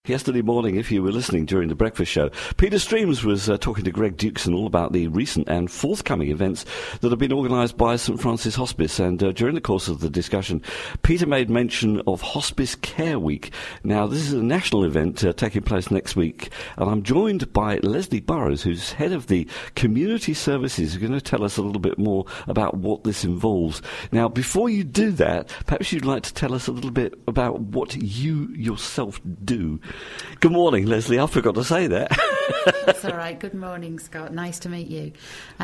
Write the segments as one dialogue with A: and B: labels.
A: Yesterday morning, if you were listening during the breakfast show, Peter Streams was talking to Greg Dukes all about the recent and forthcoming events that have been organised by St Francis Hospice. And during the course of the discussion, Peter made mention of Hospice Care Week. Now, this is a national event taking place next week, and I'm joined by Leslie Burrows, who's head of the Community Services, who's going to tell us a little bit more about what this involves. Now, before you do that, perhaps you'd like to tell us a little bit about what you yourself do. Good morning, Leslie. I forgot to say that.
B: That's all right. Good morning, Scott. Nice to meet you.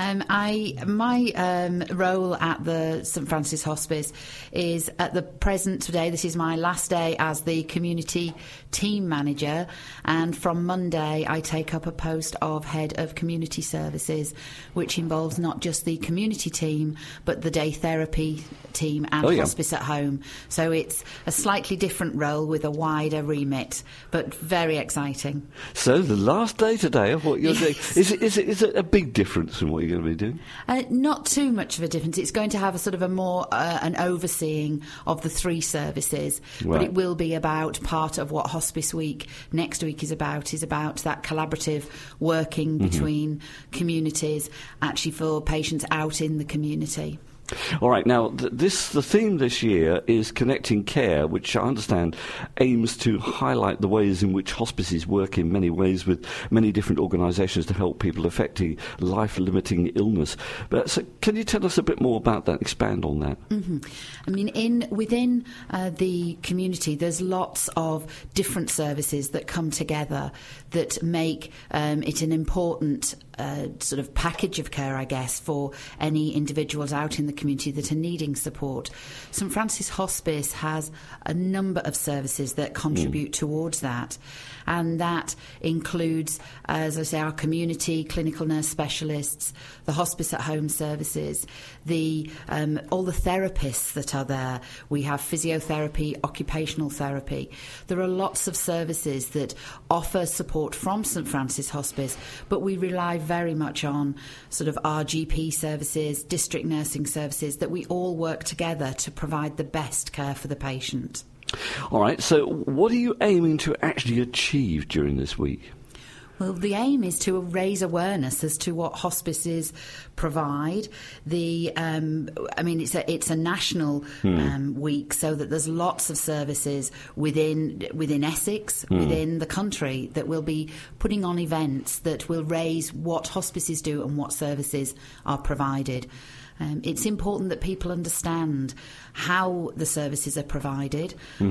B: My role at the St Francis Hospice is at the present today. This is my last day as the community team manager, and from Monday I take up a post of head of community services, which involves not just the community team but the day therapy team and hospice at home. So it's a slightly different role with a wider remit, but very exciting.
A: So the last day today of what you're doing, is it a big difference from what you're going to be doing?
B: Not too much of a difference. It's going to have a sort of a more an overseeing of the three services, but it will be about part of what Hospice Week next week is about that collaborative working between communities, actually for patients out in the community.
A: All right, now the theme this year is Connecting Care, which I understand aims to highlight the ways in which hospices work in many ways with many different organisations to help people affecting life-limiting illness. But so can you tell us a bit more about that, expand on that?
B: I mean, within the community, there's lots of different services that come together that make it an important sort of package of care, I guess, for any individuals out in the community that are needing support. St Francis Hospice has a number of services that contribute towards that, and that includes, as I say, our community clinical nurse specialists, the hospice at home services, all the therapists that are there. We have physiotherapy, occupational therapy. There are lots of services that offer support from St Francis Hospice, but we rely very much on sort of our GP services, district nursing services, that we all work together to provide the best care for the patient.
A: All right, so what are you aiming to actually achieve during this week?
B: Well, the aim is to raise awareness as to what hospices provide. It's a national week, so that there's lots of services within Essex, within the country, that will be putting on events that will raise what hospices do and what services are provided. It's important that people understand how the services are provided.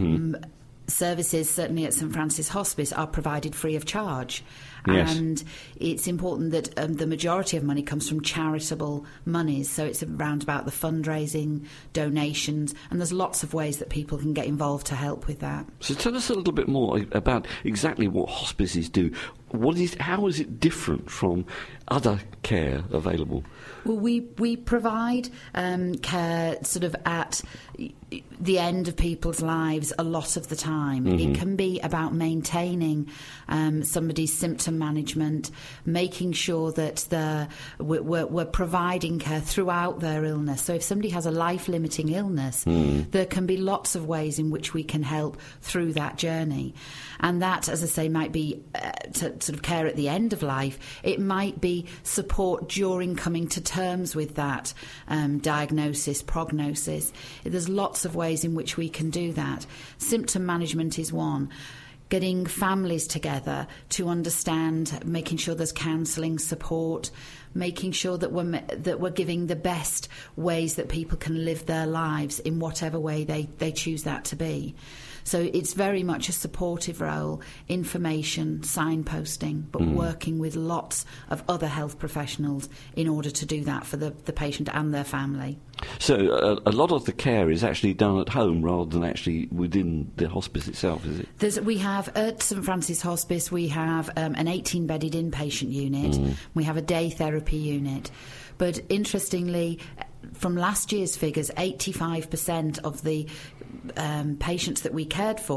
B: Services, certainly at St Francis Hospice, are provided free of charge.
A: Yes.
B: And it's important that the majority of money comes from charitable monies. So it's around about the fundraising, donations, and there's lots of ways that people can get involved to help with that.
A: So tell us a little bit more about exactly what hospices do. How is it different from other care available?
B: Well, we provide care sort of at the end of people's lives a lot of the time. It can be about maintaining somebody's symptom management, making sure that we're providing care throughout their illness. So if somebody has a life-limiting illness, there can be lots of ways in which we can help through that journey. And that, as I say, might be sort of care at the end of life. It might be support during coming to terms with that diagnosis, prognosis. There's lots of ways in which we can do that. Symptom management is one. Getting families together to understand, making sure there's counselling support, making sure that we're giving the best ways that people can live their lives in whatever way they choose that to be. So it's very much a supportive role, information, signposting, but working with lots of other health professionals in order to do that for the patient and their family.
A: So a lot of the care is actually done at home rather than actually within the hospice itself, is it?
B: We have, at St Francis Hospice, we have an 18-bedded inpatient unit. We have a day therapy unit. But interestingly, from last year's figures, 85% of the patients that we cared for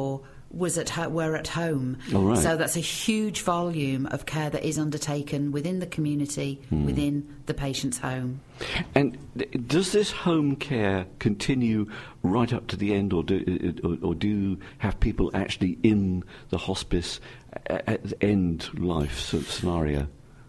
B: were at home.
A: Oh, right.
B: So that's a huge volume of care that is undertaken within the community, within the patient's home.
A: And does this home care continue right up to the end, or do you have people actually in the hospice at the end life sort of scenario?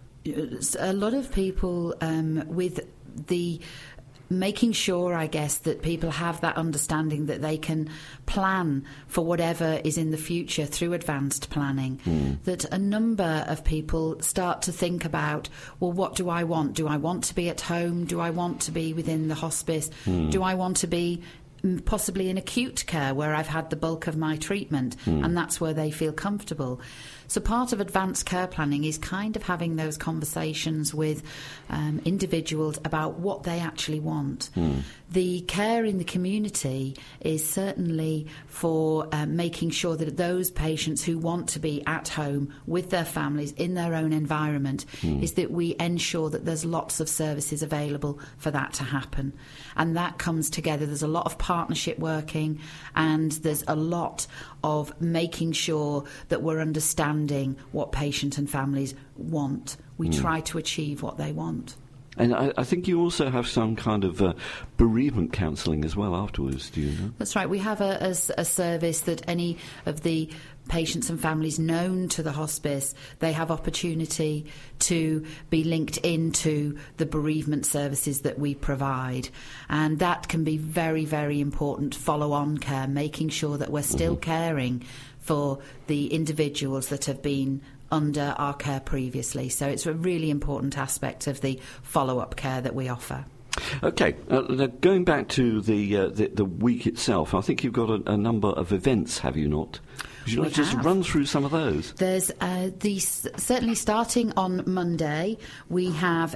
B: A lot of people with the making sure, I guess, that people have that understanding that they can plan for whatever is in the future through advanced planning, that a number of people start to think about, well, what do I want? Do I want to be at home? Do I want to be within the hospice? Do I want to be possibly in acute care where I've had the bulk of my treatment, and that's where they feel comfortable? So part of advanced care planning is kind of having those conversations with individuals about what they actually want. The care in the community is certainly for making sure that those patients who want to be at home with their families in their own environment, is that we ensure that there's lots of services available for that to happen. And that comes together. There's a lot of partnership working, and there's a lot of making sure that we're understanding what patients and families want. We try to achieve what they want.
A: And I think you also have some kind of bereavement counselling as well afterwards, do you know?
B: That's right. We have a service that any of the patients and families known to the hospice, they have opportunity to be linked into the bereavement services that we provide. And that can be very, very important follow-on care, making sure that we're still caring for the individuals that have been under our care previously. So it's a really important aspect of the follow-up care that we offer.
A: Okay, now going back to the week itself, I think you've got a number of events, have you not? Would you like to just run through some of those?
B: There's certainly starting on Monday, we have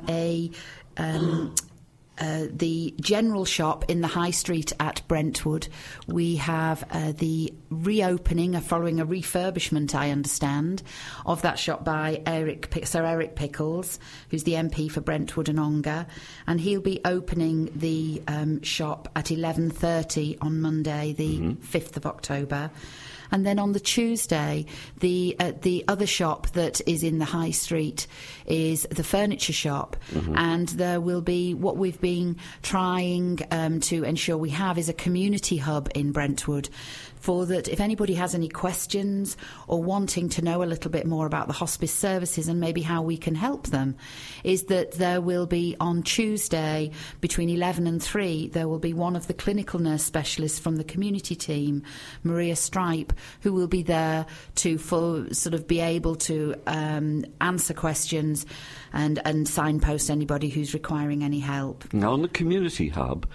B: the general shop in the High Street at Brentwood. We have the reopening, following a refurbishment, I understand, of that shop by Sir Eric Pickles, who's the MP for Brentwood and Ongar, and he'll be opening the shop at 11:30 on Monday, the 5th of October. And then on the Tuesday, the other shop that is in the High Street is the furniture shop. And there will be, what we've been trying to ensure we have, is a community hub in Brentwood, for that if anybody has any questions or wanting to know a little bit more about the hospice services and maybe how we can help them, is that there will be on Tuesday between 11 and 3, there will be one of the clinical nurse specialists from the community team, Maria Stripe, who will be there to be able to answer questions and signpost anybody who's requiring any help.
A: Now, on the community hub,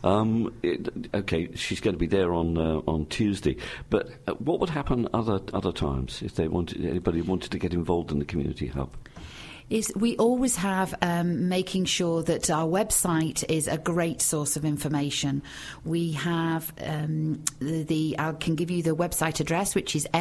A: she's going to be there on Tuesday, but what would happen other times if anybody wanted to get involved in the community hub?
B: Is we always have making sure that our website is a great source of information. We have I can give you the website address, which is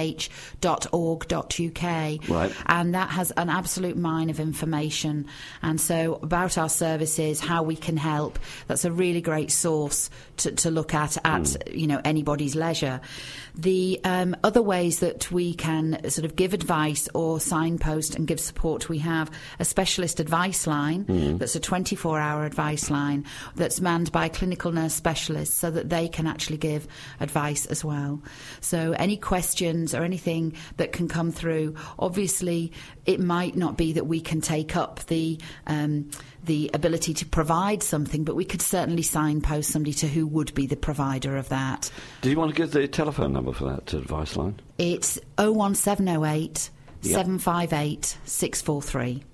B: sfh.org.uk,
A: right, and
B: that has an absolute mine of information. And so about our services, how we can help. That's a really great source to look at anybody's leisure. The other ways that we can sort of give advice or signpost and give support, we have a specialist advice line that's a 24-hour advice line that's manned by clinical nurse specialists so that they can actually give advice as well. So any questions or anything that can come through, obviously it might not be that we can take up the ability to provide something, but we could certainly signpost somebody to who would be the provider of that.
A: Do you want to give the telephone number for that advice line?
B: It's 01708 758 643.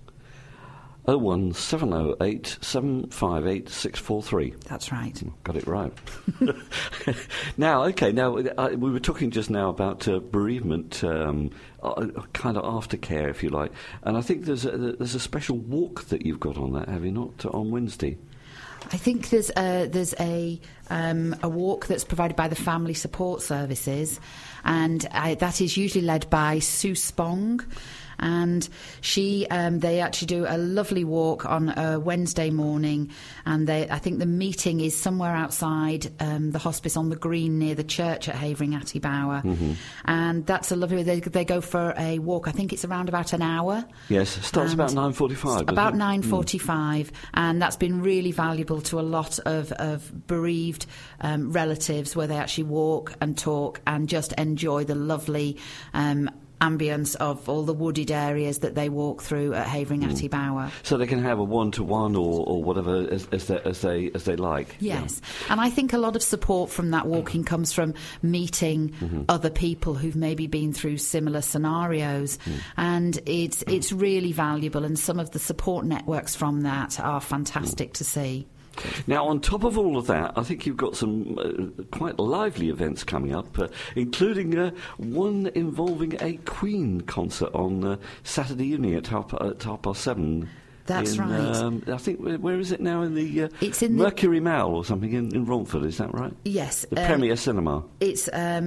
A: 01708 758 643.
B: That's right.
A: Got it right. Now, we were talking just now about bereavement, kind of aftercare, if you like, and I think there's a special walk that you've got on that, have you not, on Wednesday?
B: I think there's a a walk that's provided by the Family Support Services, and that is usually led by Sue Spong. And they actually do a lovely walk on a Wednesday morning, and I think the meeting is somewhere outside the hospice on the green near the church at Havering Atty Bower. And that's a lovely. They go for a walk. I think it's around about an hour.
A: Yes, it starts about 9:45.
B: About 9:45, and that's been really valuable to a lot of bereaved relatives, where they actually walk and talk and just enjoy the lovely ambience of all the wooded areas that they walk through at Havering Atty Bower.
A: So they can have a one-to-one or whatever as they like.
B: Yes, and I think a lot of support from that walking comes from meeting other people who've maybe been through similar scenarios, and it's really valuable. And some of the support networks from that are fantastic to see.
A: Now, on top of all of that, I think you've got some quite lively events coming up, including one involving a Queen concert on Saturday evening at 7:30.
B: That's right.
A: I think, where is it now? In the
B: it's in
A: Mercury Mall or something in Romford, is that right?
B: Yes.
A: The Premier Cinema.
B: It's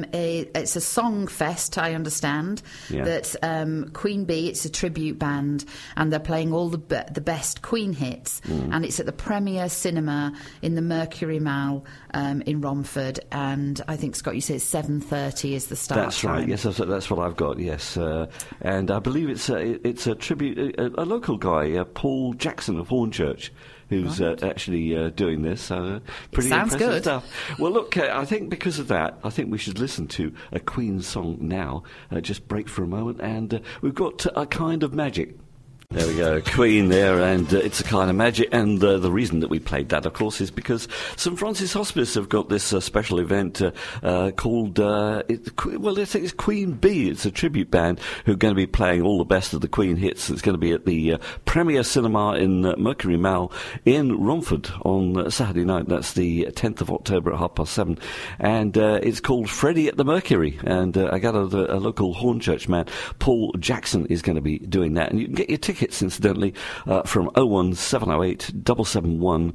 B: a song fest, I understand, that Queen Bee, it's a tribute band, and they're playing all the best Queen hits, and it's at the Premier Cinema in the Mercury Mall in Romford, and I think, Scott, you said 7:30 is the start
A: That's right,
B: time.
A: yes, that's what I've got, yes. And I believe it's a tribute, a local guy, Paul Jackson of Hornchurch, who's actually doing this. So pretty
B: sounds
A: impressive
B: good.
A: stuff. Well, look, I think because of that, I think we should listen to a Queen song now. Just break for a moment, and we've got A Kind of Magic. There we go, Queen there, and It's a Kind of Magic. And the reason that we played that, of course, is because St Francis Hospice have got this special event called, I think it's Queen Bee. It's a tribute band who are going to be playing all the best of the Queen hits. It's going to be at the Premier Cinema in Mercury Mall in Romford on Saturday night. That's the 10th of October at 7:30. And it's called Freddie at the Mercury. And I gathered a local Hornchurch man, Paul Jackson, is going to be doing that. And you can get your tickets, incidentally, from 01708 771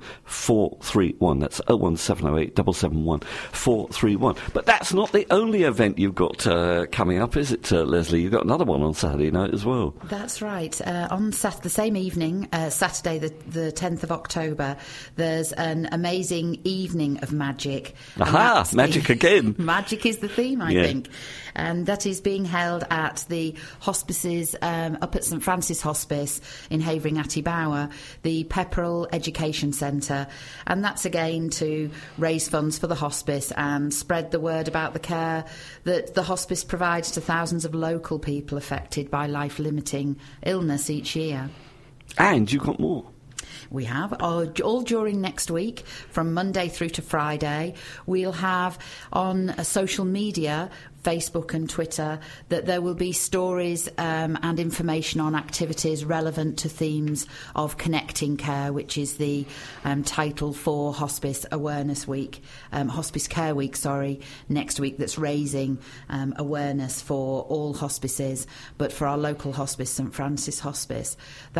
A: 431. That's 01708 771 431. But that's not the only event you've got coming up, is it, Leslie? You've got another one on Saturday night as well.
B: That's right. On the same evening, Saturday the 10th of October, there's an amazing evening of magic.
A: Aha! Magic again.
B: Magic is the theme, I think. And that is being held at the hospices up at St Francis Hospice in Havering Atty Bower, the Pepperell Education Centre, and that's again to raise funds for the hospice and spread the word about the care that the hospice provides to thousands of local people affected by life-limiting illness each year.
A: And you've got more.
B: We have, all during next week, from Monday through to Friday, we'll have on social media, Facebook and Twitter, that there will be stories and information on activities relevant to themes of connecting care, which is the title for Hospice Awareness Week, Hospice Care Week, next week, that's raising awareness for all hospices, but for our local hospice, St Francis Hospice.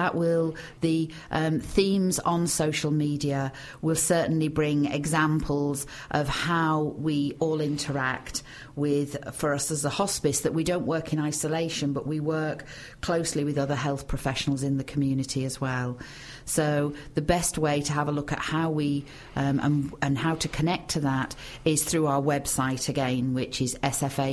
B: The themes on social media will certainly bring examples of how we all interact for us as a hospice, that we don't work in isolation, but we work closely with other health professionals in the community as well. So the best way to have a look at how we and how to connect to that is through our website again, which is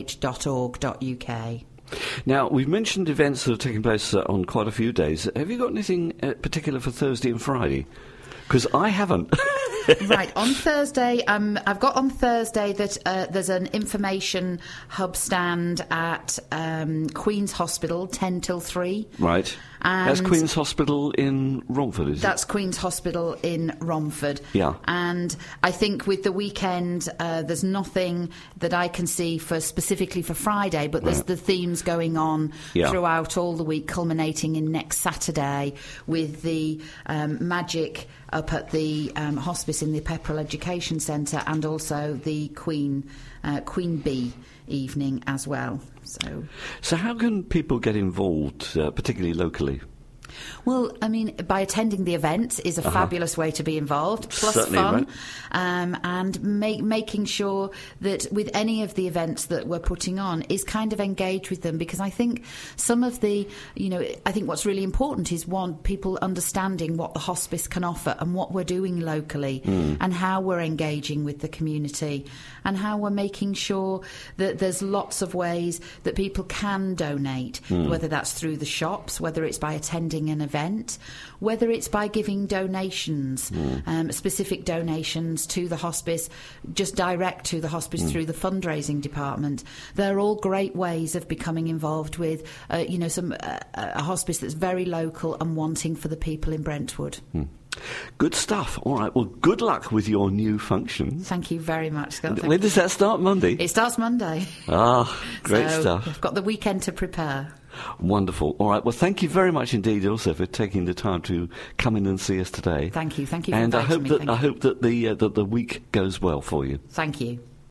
B: sfh.org.uk.
A: Now, we've mentioned events that are taking place on quite a few days. Have you got anything particular for Thursday and Friday? Because I haven't.
B: Right, on Thursday, I've got on Thursday that there's an information hub stand at Queen's Hospital, 10 till 3.
A: Right. And that's Queen's Hospital in Romford, is it?
B: That's Queen's Hospital in Romford.
A: Yeah.
B: And I think with the weekend, there's nothing that I can see specifically for Friday, but there's the themes going on throughout all the week, culminating in next Saturday with the magic up at the hospice in the Pepperell Education Centre, and also the Queen Bee evening as well. So how
A: can people get involved, particularly locally?
B: Well, I mean, by attending the event is a fabulous way to be involved, plus
A: Certainly,
B: fun,
A: right.
B: and making sure that with any of the events that we're putting on is kind of engage with them, because I think some of the, I think what's really important is, one, people understanding what the hospice can offer and what we're doing locally and how we're engaging with the community and how we're making sure that there's lots of ways that people can donate, whether that's through the shops, whether it's by attending an event, whether it's by giving donations, specific donations to the hospice, just direct to the hospice through the fundraising department. They're all great ways of becoming involved with, a hospice that's very local and wanting for the people in Brentwood.
A: Good stuff. All right. Well, good luck with your new function.
B: Thank you very much, Scott.
A: When does that start? Monday?
B: It starts Monday.
A: Great stuff.
B: I've got the weekend to prepare.
A: Wonderful. All right. Well, thank you very much indeed also for taking the time to come in and see us today.
B: Thank you. Thank you for
A: inviting
B: me.
A: I hope that the week goes well for you.
B: Thank you.